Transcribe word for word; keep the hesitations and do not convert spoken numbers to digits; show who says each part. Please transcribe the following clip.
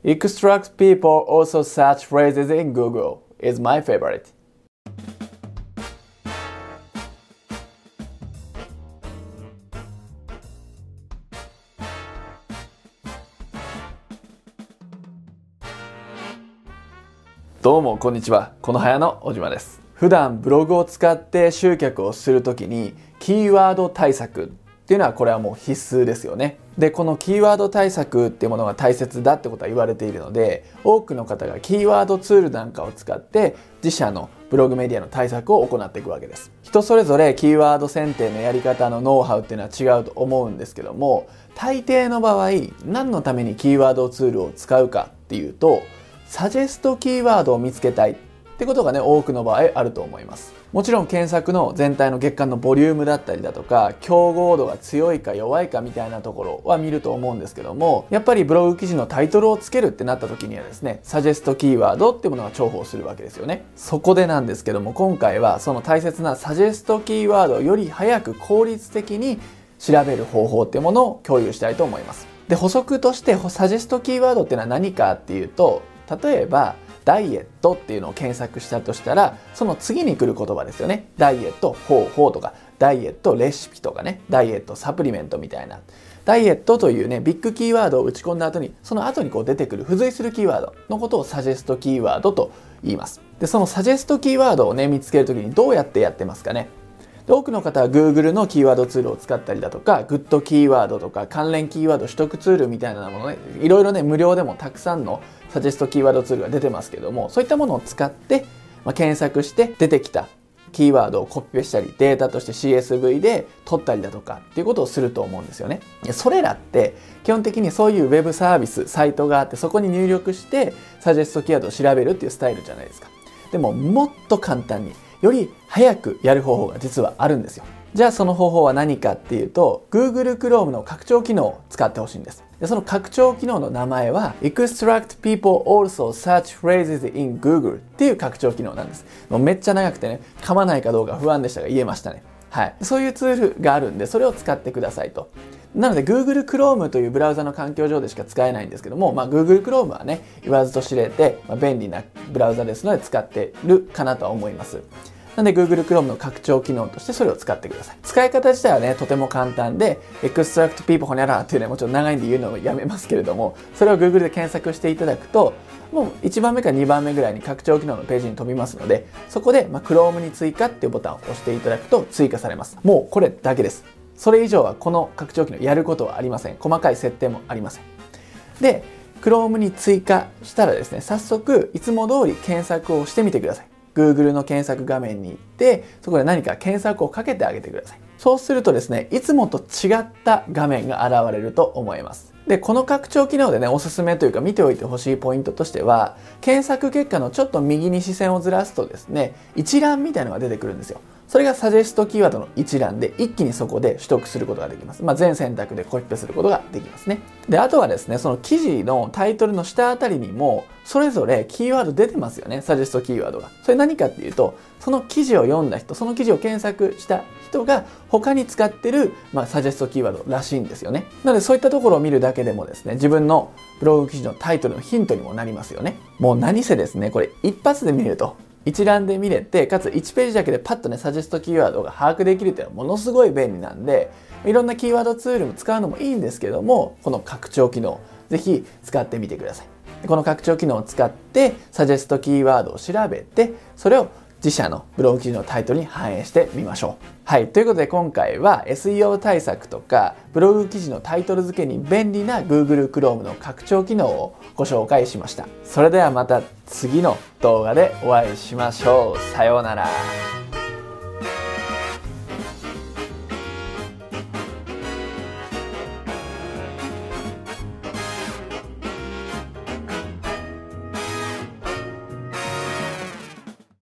Speaker 1: Extract people also search phrases in Google is my favorite. どうもこんにちは。このはやの小島です。普段ブログを使って集客をするときにキーワード対策っていうのはこれはもう必須ですよね。で、このキーワード対策っていうものが大切だってことは言われているので、多くの方がキーワードツールなんかを使って自社のブログメディアの対策を行っていくわけです。人それぞれキーワード選定のやり方のノウハウっていうのは違うと思うんですけども、大抵の場合何のためにキーワードツールを使うかっていうと、サジェストキーワードを見つけたいってことがね、多くの場合あると思います。もちろん検索の全体の月間のボリュームだったりだとか、競合度が強いか弱いかみたいなところは見ると思うんですけども、やっぱりブログ記事のタイトルをつけるってなった時にはですね、サジェストキーワードっていうものが重宝するわけですよね。そこでなんですけども、今回はその大切なサジェストキーワードをより早く効率的に調べる方法っていうものを共有したいと思います。で、補足としてサジェストキーワードっていうのは何かっていうと、例えばダイエットっていうのを検索したとしたら、その次に来る言葉ですよね。ダイエット方法とか、ダイエットレシピとかね、ダイエットサプリメントみたいな。ダイエットというね、ビッグキーワードを打ち込んだ後に、その後にこう出てくる付随するキーワードのことをサジェストキーワードと言います。で、そのサジェストキーワードをね、見つけるときにどうやってやってますかね。で、多くの方は Google のキーワードツールを使ったりだとか、グッドキーワードとか関連キーワード取得ツールみたいなものね、いろいろね、無料でもたくさんのサジェストキーワードツールが出てますけども、そういったものを使って、まあ、検索して出てきたキーワードをコピペしたり、データとして シーエスブイ で取ったりだとかっていうことをすると思うんですよね。それらって基本的にそういうウェブサービス、サイトがあって、そこに入力してサジェストキーワードを調べるっていうスタイルじゃないですか。でももっと簡単に、より早くやる方法が実はあるんですよ。じゃあその方法は何かっていうと、Google Chrome の拡張機能を使ってほしいんです。で、その拡張機能の名前は Extract people also search phrases in Google っていう拡張機能なんです。もうめっちゃ長くてね、噛まないかどうか不安でしたが言えましたね。はい。そういうツールがあるんで、それを使ってくださいと。なので Google Chrome というブラウザの環境上でしか使えないんですけども、まあ、Google Chrome はね、言わずと知れて、まあ、便利なブラウザですので使ってるかなとは思います。なので Google Chrome の拡張機能としてそれを使ってください。使い方自体はね、とても簡単で、Extract people ほにゃらっていうね、もちろん長いんで言うのをやめますけれども、それを Google で検索していただくと、もういちばんめかにばんめぐらいに拡張機能のページに飛びますので、そこで、まあ、Chrome に追加っていうボタンを押していただくと追加されます。もうこれだけです。それ以上はこの拡張機能やることはありません。細かい設定もありません。で、Chrome に追加したらですね、早速いつも通り検索をしてみてください。Google の検索画面に行って、そこで何か検索をかけてあげてください。そうするとですね、いつもと違った画面が現れると思います。で、この拡張機能でね、おすすめというか見ておいてほしいポイントとしては、検索結果のちょっと右に視線をずらすとですね、一覧みたいなのが出てくるんですよ。それがサジェストキーワードの一覧で、一気にそこで取得することができます。まあ、全選択でコピペすることができますね。で、あとはですね、その記事のタイトルの下あたりにも、それぞれキーワード出てますよね、サジェストキーワードが。それ何かっていうと、その記事を読んだ人、その記事を検索した人が他に使ってる、まあ、サジェストキーワードらしいんですよね。なのでそういったところを見るだけでもですね、自分のブログ記事のタイトルのヒントにもなりますよね。もう何せですね、これ一発で見れると。一覧で見れて、かついちページだけでパッとね、サジェストキーワードが把握できるっていうのはものすごい便利なんで、いろんなキーワードツールも使うのもいいんですけども、この拡張機能、ぜひ使ってみてください。この拡張機能を使って、サジェストキーワードを調べて、それを自社のブログ記事のタイトルに反映してみましょう。はい。ということで今回は エスイーオー 対策とかブログ記事のタイトル付けに便利な Google Chrome の拡張機能をご紹介しました。それではまた次の動画でお会いしましょう。さようなら。